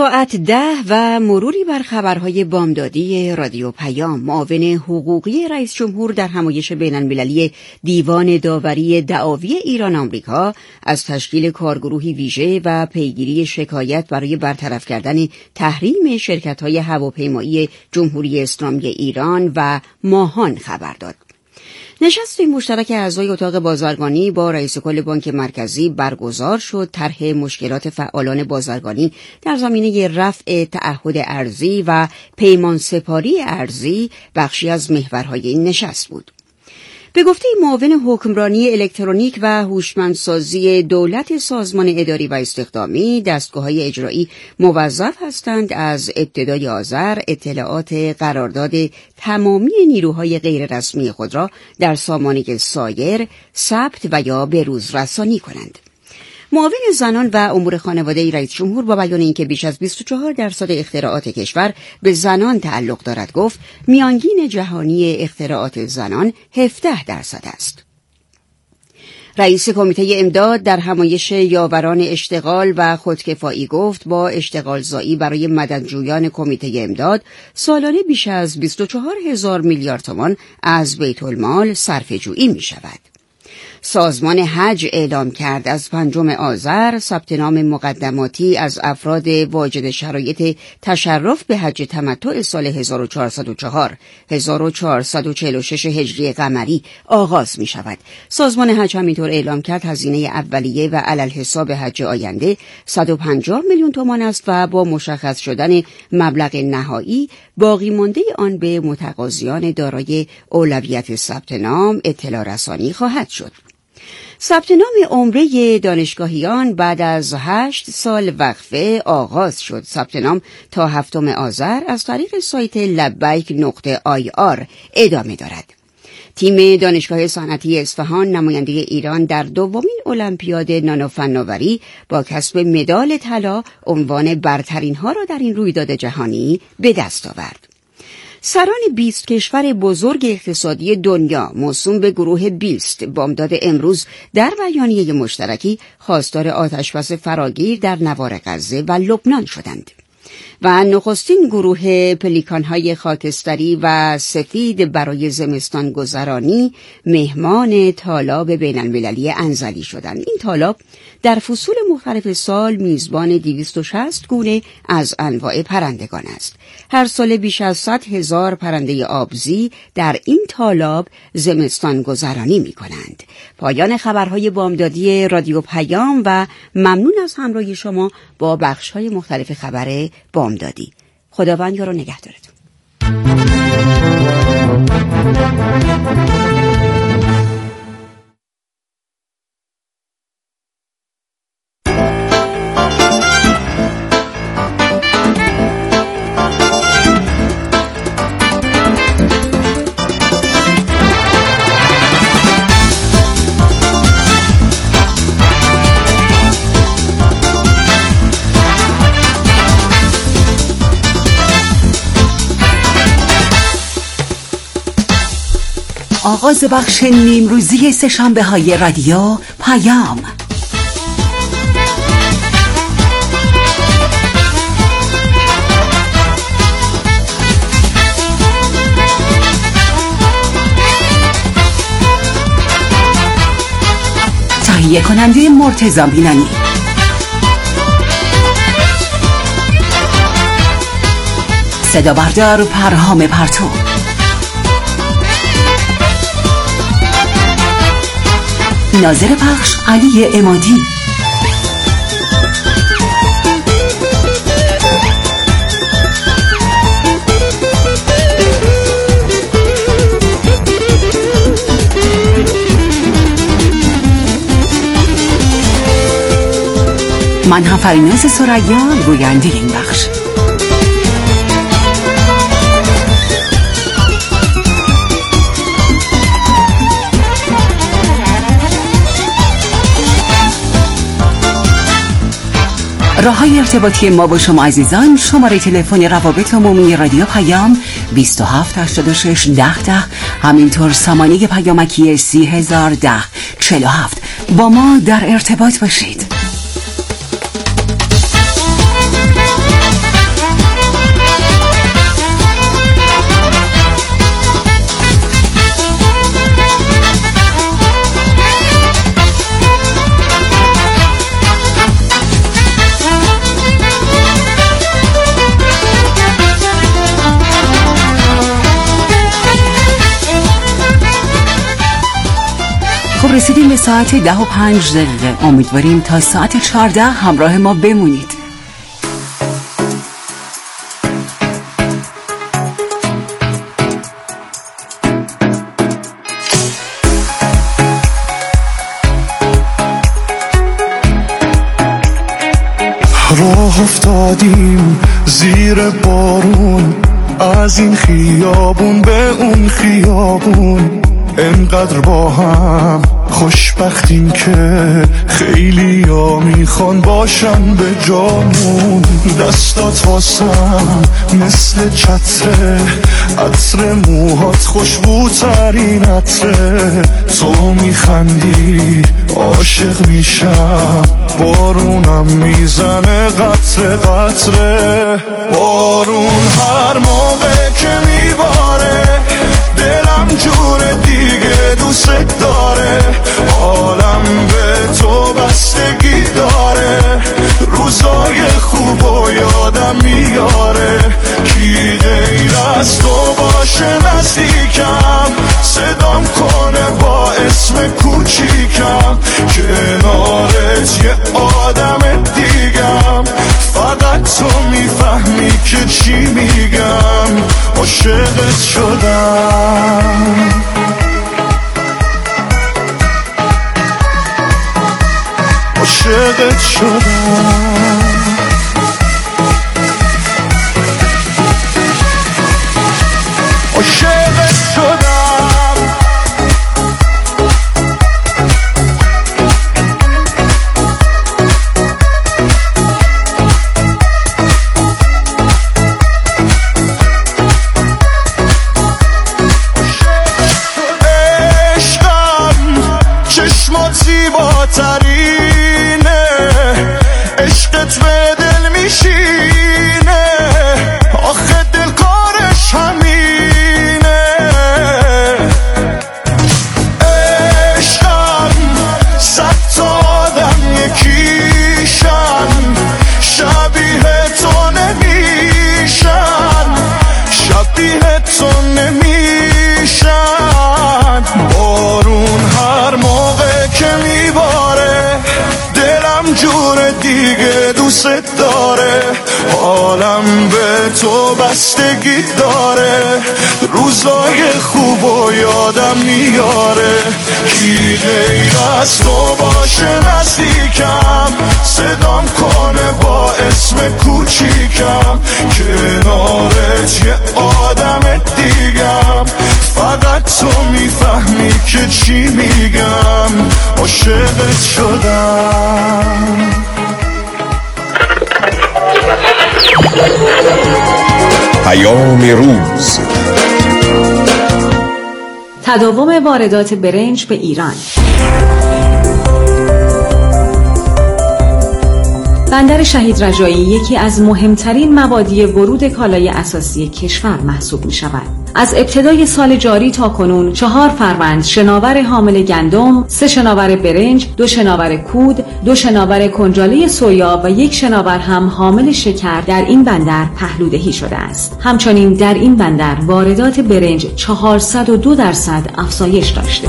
ساعت 10 و مروری بر خبرهای بامدادی رادیو پیام. معاون حقوقی رئیس جمهور در همایش بین‌المللی دیوان داوری دعاوی ایران آمریکا از تشکیل کارگروهی ویژه و پیگیری شکایت برای برطرف کردن تحریم شرکت‌های هواپیمایی جمهوری اسلامی ایران و ماهان خبر داد. نشستی مشترک اعضای اتاق بازرگانی با رئیس کل بانک مرکزی برگزار شد. طرح مشکلات فعالان بازرگانی در زمینه رفع تعهد ارزی و پیمان سپاری ارزی بخشی از محورهای این نشست بود. به گفته معاون حکمرانی الکترونیک و هوشمندسازی دولت سازمان اداری و استخدامی، دستگاه‌های اجرایی موظف هستند از ابتدای آذر اطلاعات قرارداد تمامی نیروهای غیررسمی خود را در سامانه سایر ثبت و یا بروز رسانی کنند. معاون زنان و امور خانواده رئیس جمهور با بیان اینکه بیش از 24% اختراعات کشور به زنان تعلق دارد گفت میانگین جهانی اختراعات زنان 17% است. رئیس کمیته امداد در همایش یاوران اشتغال و خودکفایی گفت با اشتغالزایی برای مددجویان کمیته امداد سالانه بیش از 24,000 میلیارد تومان از بیت المال صرفه‌جویی می شود. سازمان حج اعلام کرد از 5 آذر ثبت نام مقدماتی از افراد واجد شرایط تشرف به حج تمتع سال 1446 هجری قمری آغاز می شود. سازمان حج همینطور اعلام کرد هزینه اولیه و علالحساب حج آینده 150 میلیون تومان است و با مشخص شدن مبلغ نهایی باقی مانده آن به متقاضیان دارای اولویت ثبت نام اطلاع رسانی خواهد شد. ثبت نام عمره دانشگاهیان بعد از 8 سال وقفه آغاز شد. ثبت نام تا 7 آذر از طریق سایت labbaik.ir ادامه دارد. تیم دانشگاه صنعتی اصفهان نماینده ایران در دومین المپیاد نانوفناوری با کسب مدال طلا عنوان برترین‌ها را در این رویداد جهانی به دست آورد. سران 20 کشور بزرگ اقتصادی دنیا موسوم به گروه بیلست بامداد امروز در بیانیه مشترکی خواستار آتشبس فراگیر در نوار غزه و لبنان شدند و نخستین گروه پلیکان‌های خاکستری و سفید برای زمستان گذرانی مهمان تالاب بین‌المللی انزلی شدند. این تالاب در فصول مختلف سال میزبان 260 گونه از انواع پرندگان است. هر سال بیش از 100,000 پرنده آبزی در این تالاب زمستان گذرانی می کنند. پایان خبرهای بامدادی رادیو پیام و ممنون از همراهی شما با بخش‌های مختلف خبر بامدادی. خداوند یار و نگهدارتون. آغاز بخش نیمروزی سه‌شنبه های رادیو پیام. تهیه کننده مرتضی بینانی. صدا بردار پرهام پرتو. ناظر پخش علی عمادی. من هم فریناز سریا گوینده این بخش. راه‌های ارتباطی ما با شما عزیزان: شماره تلفن روابط عمومی رادیو پیام 2786 1010، همینطور سامانه پیامکی 301047. با ما در ارتباط باشید. رسیدیم به ساعت 10:05. امیدواریم تا ساعت 14 همراه ما بمونید. راه افتادیم زیر بارون، از این خیابون به اون خیابون، انقدر با هم خوشبختیم که خیلی ها میخوان باشن به جامون. دستات واسم مثل چتره، عطر موهات خوشبوترین عطره، تو میخندی عاشق میشم، بارونم میزنه قطره قطره. بارون هر موقع که میباره دلم جور دیگه دوست داره، عالم به تو بستگی داره، روزای خوب و یادم میاره، کی غیر از تو باشه نزدیکم، صدام کنه با اسم کوچیکم، کنارت یه آدم دیگم، فقط تو میفهمی که چی میگم، عاشقت شدم. عاشقت شدم. عاشقت شدم. زیباترینه، عشقت به دل میشینه، آخه دل کارش همینه. عشقم صد تا آدم یکیشن، شبیه تو نمیشن، شبیه تو نمیشن. بارون هر موقع که میباره دلم جور دیگه دوست داره، عالم به تو بستگی داره، روزای خوب و یادم میاره، کی غیر از تو باشه نزدیکم، صدام کنه با اسم کوچیکم، کنارت یه آدم دیگم، فقط تو میفهمی که چی میگم، عاشقت شدم. پیام روز. تداوم واردات برنج به ایران. بندر شهید رجایی یکی از مهمترین مبادی ورود کالای اساسی کشور محسوب می شود. از ابتدای سال جاری تا کنون 4 فروند شناور حامل گندم، 3 شناور برنج، 2 شناور کود، 2 شناور کنجاله سویا و 1 شناور هم حامل شکر در این بندر پهلودهی شده است. همچنین در این بندر واردات برنج 402% افزایش داشته.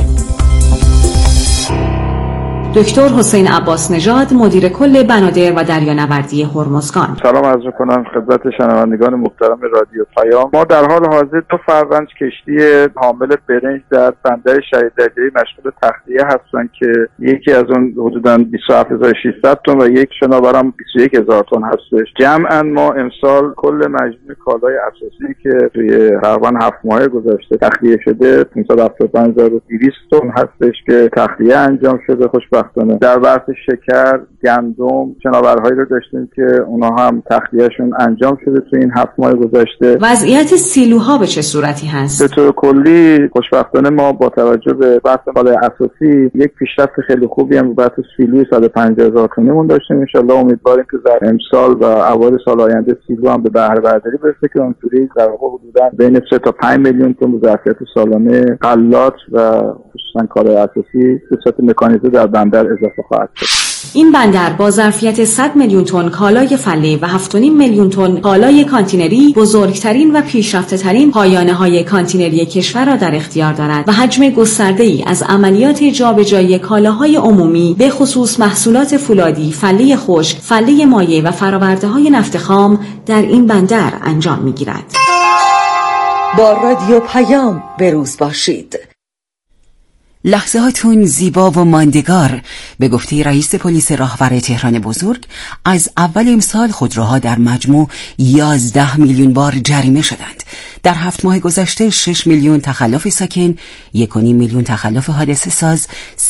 دکتر حسین عباس نژاد، مدیر کل بنادر و دریانوردی هرمزگان. سلام عرض می‌کنم خدمت شنوندگان محترم رادیو پیام. ما در حال حاضر 2 فروند کشتی حامل برنج در بندر شهید رجایی مشغول تخلیه هستند که یکی از اون حدوداً 27600 تن و 1 شناور هم 21000 تن هستش. جمعاً ما امسال کل مجموع کالای اساسی که توی تقریباً 7 ماه گذشته تخلیه شده 575200 تن هستش که تخلیه انجام شده. در بحث شکر، گندم، شناورهایی رو داشتیم که اونا هم تخلیهشون انجام شده تو این 7 ماه گذشته. وضعیت سیلوها به چه صورتی هست؟ به طور کلی خوشبختانه ما با توجه به بحث کالای اساسی یک پیشرفت خیلی خوبی هم بحث سیلوی 150000 تنمون داشتیم. ان شاءالله امیدواریم که در امسال و اوایل سال آینده سیلو هم به بهره برداری برسه که اونطوری در واقع حدوداً بین 3 تا 5 میلیون تن ظرفیت سالانه غلات و مخصوصا کالای اساسی به صورت مکانیزه در بندر اضافه خواهد شد. این بندر با ظرفیت 100 میلیون تن کالای فله و 7.5 میلیون تن کالای کانتینری بزرگترین و پیشرفته‌ترین پایانه‌های کانتینری کشور را در اختیار دارد و حجم گسترده‌ای از عملیات جابجایی کالاهای عمومی به خصوص محصولات فولادی، فله خشک، فله مایع و فرآورده‌های نفت خام در این بندر انجام می‌گیرد. با رادیو پیام بروز باشید. لحظهاتون زیبا و ماندگار. به گفته رئیس پلیس راهور تهران بزرگ، از اول امسال خودروها در مجموع 11 میلیون بار جریمه شدند. در 7 ماه گذشته 6 میلیون تخلف ساکن، 1.5 میلیون تخلف حادثه ساز،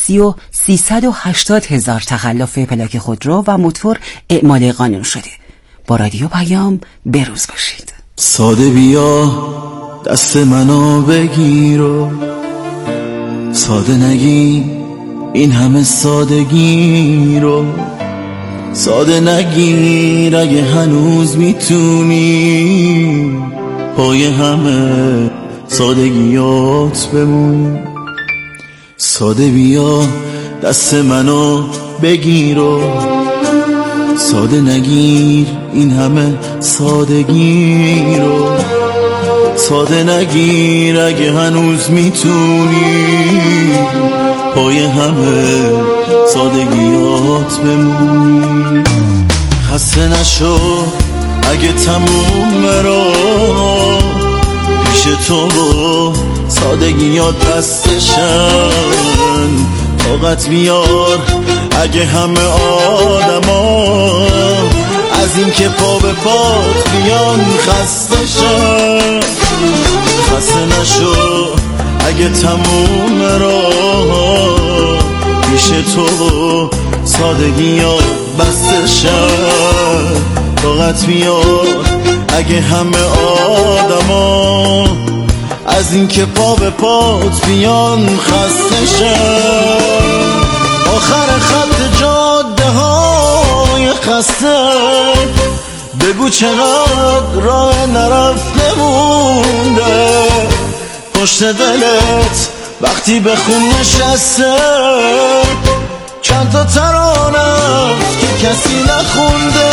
380,000 تخلف پلاک خودرو و موتور اعمال قانون شده. با رادیو پیام بروز باشید. ساده بیا دست منو بگیر و ساده نگی این همه سادگی رو، ساده نگیر اگه هنوز میتونی پای همه سادگیات بمونی. ساده بیا دست منو بگیر و ساده نگیر این همه سادگی رو، ساده نگیر اگه هنوز میتونی پای همه سادگیات بمونی. خسته نشو اگه تموم راه پیش تو سادگیات دستشن. طاقت بیار اگه همه آدما از این که پا به پات بیان خسته شن. خسته نشو اگه تموم راه پیش تو سادگیات بسته شن. طاقت بیار اگه همه آدما از این که پا به پات بیان خسته شن. آخر خط جاده های خسته بگو چقدر راه نرفته مونده پشت دلت وقتی به خون نشسته. چند تا ترانه که کسی نخونده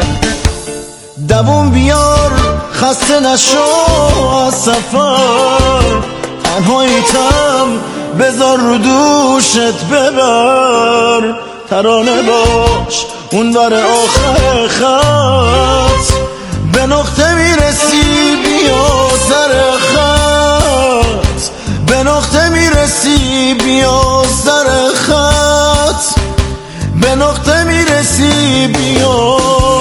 دووم بیار خسته نشو از سفر. تنهاییتم بذار رو دوشت ببر. ترانه باش اون بر آخر خط به نقطه میرسی بیا سر خط. به نقطه میرسی بیا سر خط. به نقطه میرسی بیا.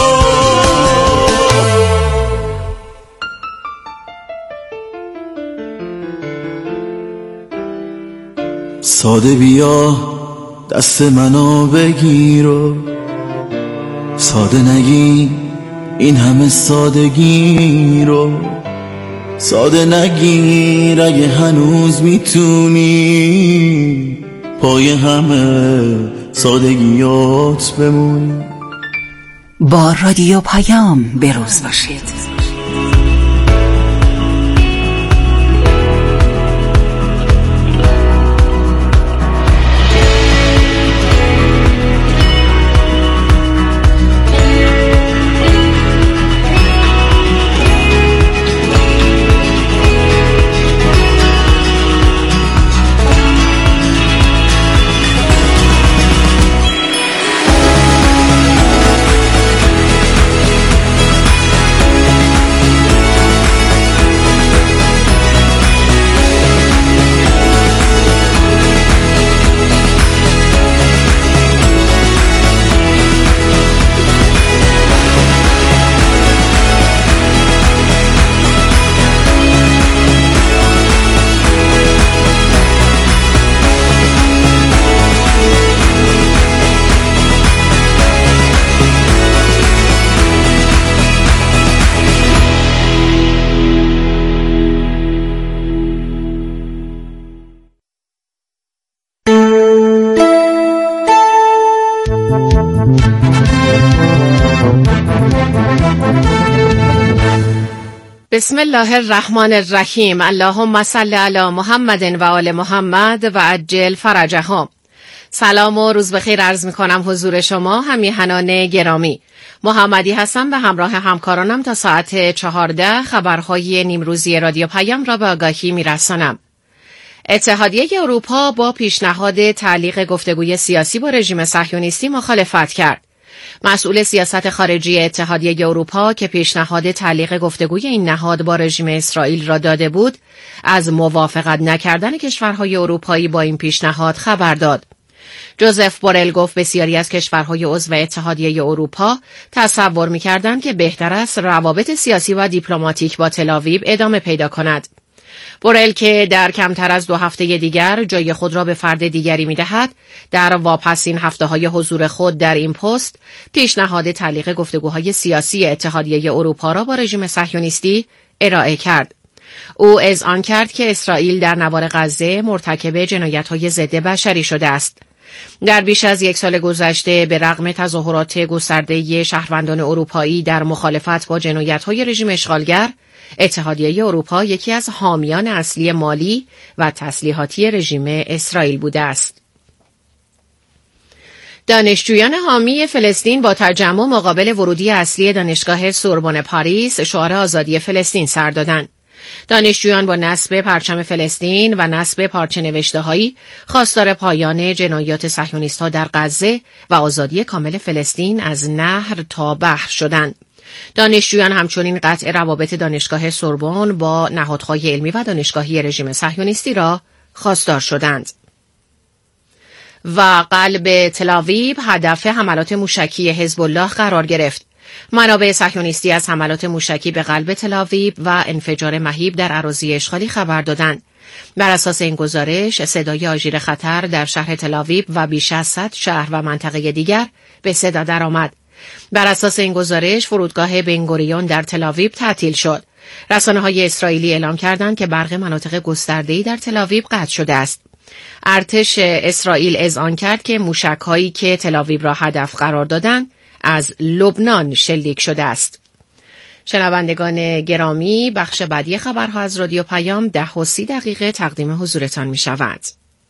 ساده بیا دست منو بگیر و ساده نگی این همه سادگی رو، ساده نگیر اگه هنوز میتونی پای همه سادگیات بمونی. با رادیو پیام بروز باشید. بسم الله الرحمن الرحیم. اللهم صل علی محمد و آل محمد و عجل فرجهم. سلام و روز بخیر عرض می کنم حضور شما همیهنان گرامی. محمدی هستم به همراه همکارانم تا ساعت 14 خبرهای نیمروزی رادیو پیام را به آگاهی می رسانم. اتحادیه اروپا با پیشنهاد تعلیق گفتگوی سیاسی با رژیم صهیونیستی مخالفت کرد. مسئول سیاست خارجی اتحادیه اروپا که پیشنهاد تعلیق گفتگوی این نهاد با رژیم اسرائیل را داده بود، از موافقت نکردن کشورهای اروپایی با این پیشنهاد خبر داد. جوزف بورل گفت بسیاری از کشورهای عضو اتحادیه اروپا تصور می‌کردند که بهتر است روابط سیاسی و دیپلماتیک با تل‌آویو ادامه پیدا کند. بورل که در کمتر از 2 هفته دیگر جای خود را به فرد دیگری می‌دهد، در واپسین هفته‌های حضور خود در این پست پیشنهاد تعلیق گفتگوهای سیاسی اتحادیه اروپا را با رژیم صهیونیستی ارائه کرد. او اذعان کرد که اسرائیل در نوار غزه مرتکب جنایت‌های ضد بشری شده است. در بیش از 1 سال گذشته به رغم تظاهرات گسترده شهروندان اروپایی در مخالفت با جنایت‌های رژیم اشغالگر، اتحادیه اروپا یکی از حامیان اصلی مالی و تسلیحاتی رژیم اسرائیل بوده است. دانشجویان حامی فلسطین با تجمع مقابل ورودی اصلی دانشگاه سوربن پاریس شعار آزادی فلسطین سر دادند. دانشجویان با نصب پرچم فلسطین و نصب پارچه نوشته‌هایی خواستار پایان جنایات صهیونیست‌ها در غزه و آزادی کامل فلسطین از نهر تا بحر شدند. دانشجویان همچنین قطع روابط دانشگاه سوربن با نهادهای علمی و دانشگاهی رژیم صهیونیستی را خواستار شدند. و قلب تل‌آویو هدف حملات موشکی حزب الله قرار گرفت. منابع صهیونیستی از حملات موشکی به قلب تل‌آویو و انفجار مهیب در اراضی اشغالی خبر دادند. بر اساس این گزارش، صدای آژیر خطر در شهر تل‌آویو و بیش از 100 شهر و منطقه دیگر به صدا درآمد. بر اساس این گزارش، فرودگاه بنگوریون در تل‌آویو تعطیل شد. رسانه‌های اسرائیلی اعلام کردند که برق مناطق گسترده‌ای در تل‌آویو قطع شده است. ارتش اسرائیل اذعان کرد که موشک‌هایی که تل‌آویو را هدف قرار دادند از لبنان شلیک شده است. شنوندگان گرامی، بخش بعدی خبرها از رادیو پیام 10:30 تقدیم حضورتان می شود.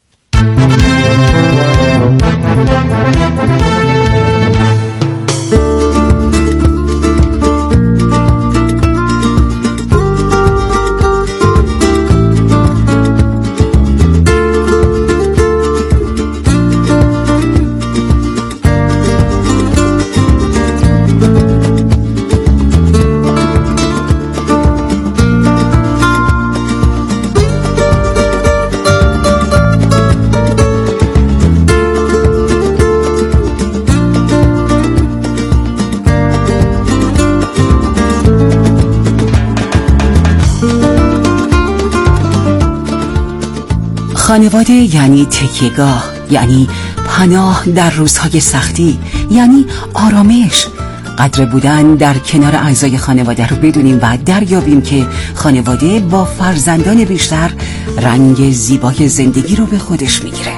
خانواده یعنی تکیه‌گاه، یعنی پناه در روزهای سختی، یعنی آرامش. قدر بودن در کنار اعضای خانواده رو بدونیم و دریابیم که خانواده با فرزندان بیشتر رنگ زیبای زندگی رو به خودش میگیره.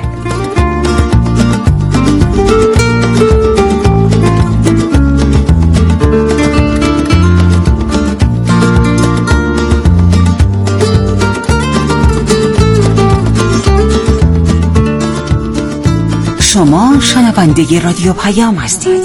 شما شنونده رادیو پیام هستید.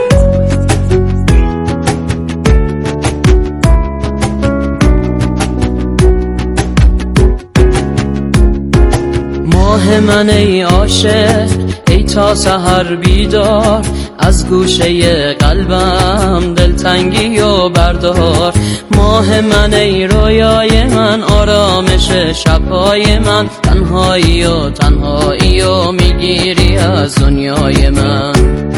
ماه من ای عاشق، ای تا سحر بیدار، از گوشه قلبم دلتنگی و بردار. ماه من ای رویای من، آرامش شبهای من، تنهایی و میگیری از دنیای من.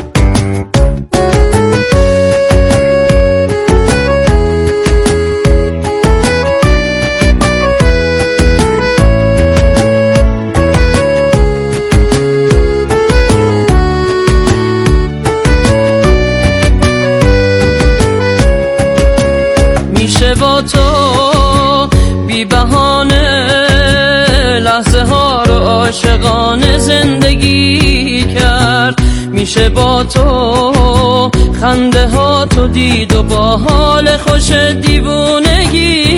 میشه با تو بی بهانه لحظه ها رو عاشقانه زندگی کرد. میشه با تو خنده ها تو دید و با حال خوش دیوونگی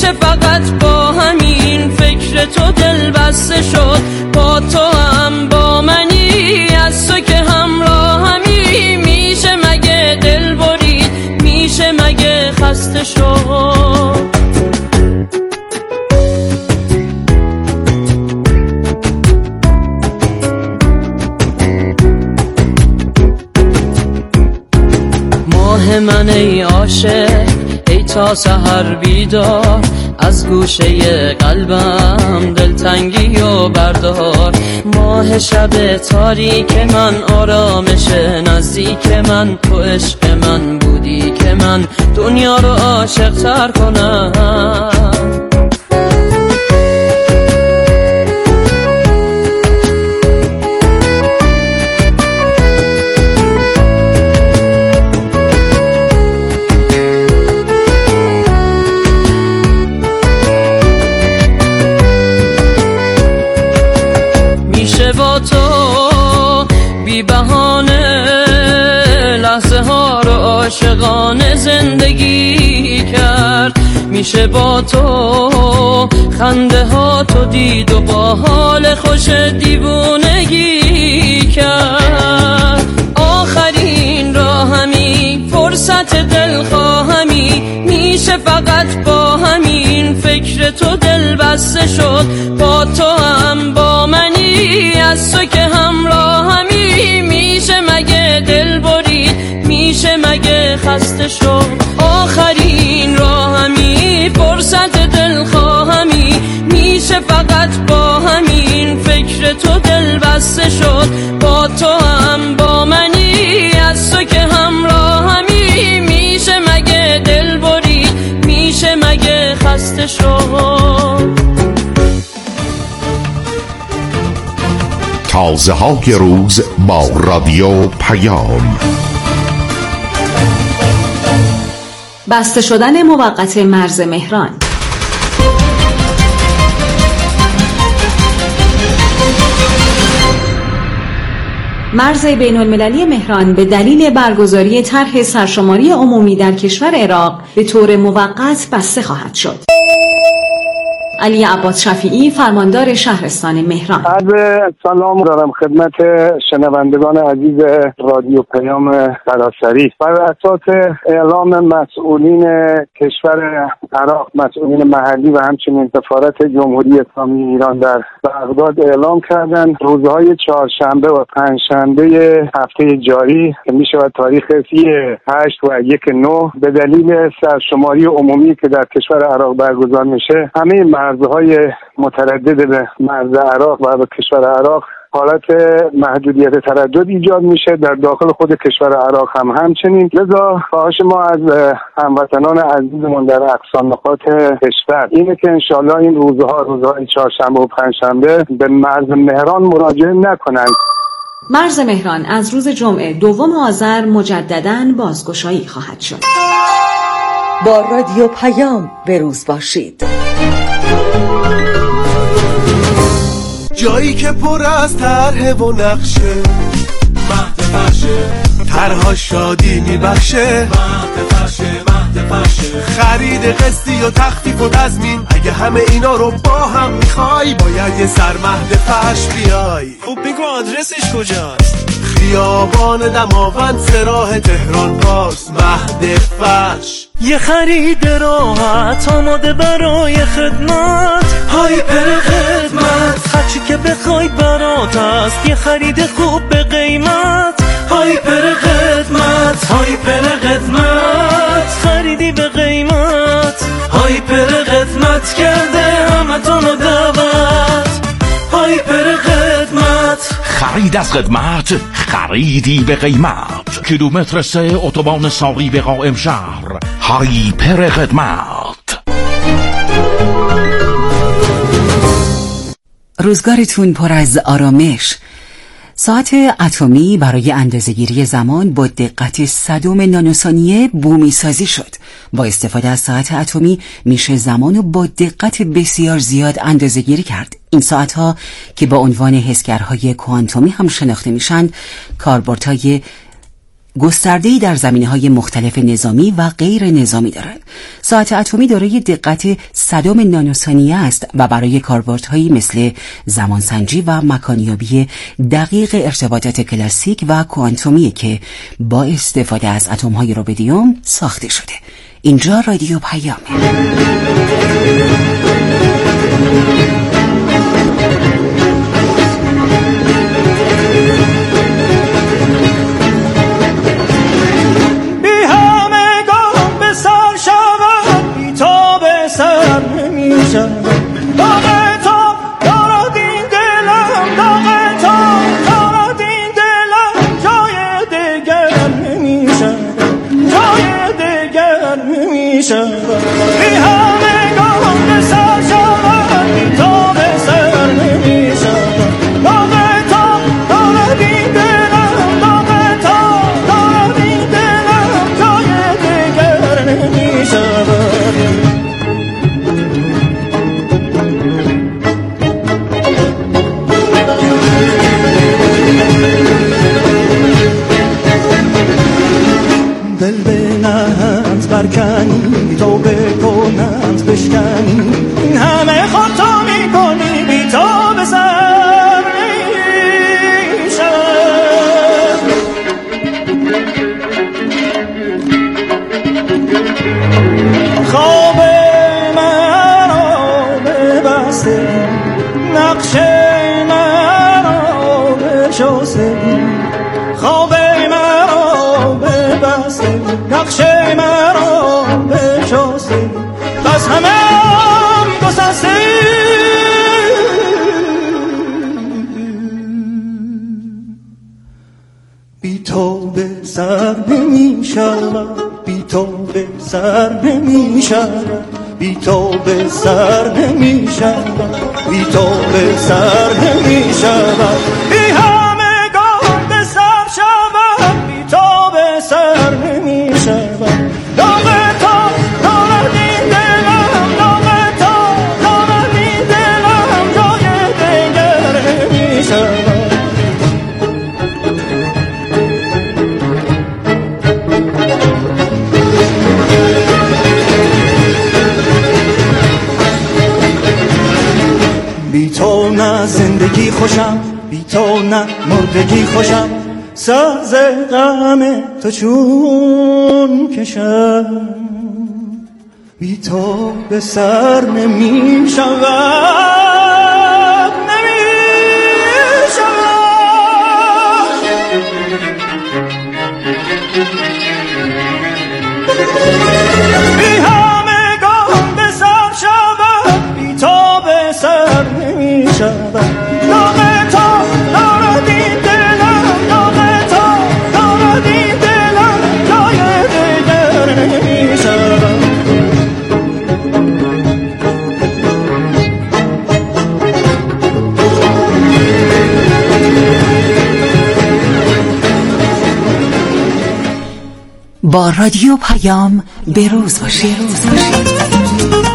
میشه فقط با همین فکر تو دل بسته شد. با تو هم با منی، از تو که همراهمی، میشه مگه دل برید، میشه مگه خسته شد. ماه من ای عاشق، ای تا سحر بیدار، از گوشه قلبم دلتنگی و بردار. ماه شب تاریک من، آرامش نزدیک من، تو عشق من بودی که من دنیا رو عاشق تر کنم. با تو بی بهانه لحظه ها رو عاشقانه زندگی کرد. میشه با تو خنده ها تو دید و با حال خوش دیوونگی کرد. آخرین راهمی، فرصت دلخواهمی، میشه فقط با همین فکر تو دل بسته شد. با تو هم با منی، از تو که همراهمی، میشه مگه دل برید، میشه مگه خسته شد. آخرین راهمی، فرصت دلخواهمی، میشه فقط با همین فکر تو دل بسته شد. با تو هم با منی، از تو که همراهمی، میشه مگه دل برید، میشه مگه خسته شد. تازه های روز با رادیو پیام. بسته شدن موقت مرز مهران. مرز بین المللی مهران به دلیل برگزاری طرح سرشماری عمومی در کشور عراق به طور موقت بسته خواهد شد. علی عباس شفیعی، فرماندار شهرستان مهران. عرض سلام دارم خدمت شنوندگان عزیز رادیو پیام سراسری. بر اساس اعلام مسئولین کشور عراق، مسئولین محلی و همچنین سفارت جمهوری اسلامی ایران در بغداد اعلام کردند روزهای چهارشنبه و پنجشنبه هفته جاری که می شود تاریخ 8 و 1/9 به دلیل سرشماری عمومی که در کشور عراق برگزار میشه، همه مرزهای متردد به مرز عراق و به کشور عراق حالت محدودیت تردد ایجاد میشه، در داخل خود کشور عراق هم همچنین. لذا خواهش ما از هموطنان عزیزمون در اقصا نقاط کشور اینه که انشالله این روزهای چهارشنبه و پنجشنبه به مرز مهران مراجعه نکنند. مرز مهران از روز جمعه 2 آذر مجدداً بازگشایی خواهد شد. با رادیو پیام بروز باشید. جایی که پر از طرح و نقشه، مهد فرشه، طرها شادی میبخشه، مهد فرشه، خرید قسطی و تخفیف و تضمین، اگه همه اینا رو با هم میخوای باید یه سر مهد فرش بیای. خوب بگو آدرسش کجاست؟ خیابان دماوند سراح تهران پارس، مهد فرش. یه خرید راحت آماده برای خدمت، هایپر خدمت، هرچی که بخوای برات هست، یه خرید خوب به قیمت، هایپر خدمت، هایپر خدمت، خریدی به قیمت، هایپر خدمت کرده همتونو دعوت، هایپر خدمت. خرید از خدمت، خریدی به قیمت. کیلومتر 3 اتوبان ساقی به قائم شهر، هایپر خدمت. روزگارتون پر از آرامش. ساعت اتمی برای اندازه‌گیری زمان با دقت 100 نانوثانیه بومی سازی شد. با استفاده از ساعت اتمی میشه زمانو با دقت بسیار زیاد اندازه‌گیری کرد. این ساعت‌ها که با عنوان حسگرهای کوانتومی هم شناخته میشن، کاربردهای گسترده‌ای در زمینه‌های مختلف نظامی و غیر نظامی دارد. ساعت اتمی دارای دقت 100 نانوثانیه است و برای کاربردهایی مثل زمانسنجی و مکانیابی دقیق ارتباطات کلاسیک و کوانتومی که با استفاده از اتم‌های ربدیوم ساخته شده. اینجا رادیو پیامه. برکنی تو بکنند بشکنی این همه خود تو میکنی بی تو به سر میشم خواب من رو ببسته نقش من رو بشسته خواب من رو ببسته نقش من رو بشسته بس همه هم گسسته بی تو به سر نمی شود بی تو به سر نمی شود بی تو به سر نمی شود بی تو به سر نمی شود بی همه گاه به سر شود بی تو به سر نمی شود داغ تو دارد این دلم داغ تو دارد این دلم جای دیگر نمی شود بی تو نه زندگی خوشم بی تو نه مردگی خوشم ساز غم تو چون کشم بی تو به سر نمی شود نمی شود بی همه گام به سر شود بی تو به سر نمی شود داغ تو دارد این دلم داغ تو دارد این دلم جای دیگر نمی شود با رادیو پیام به روز باشید.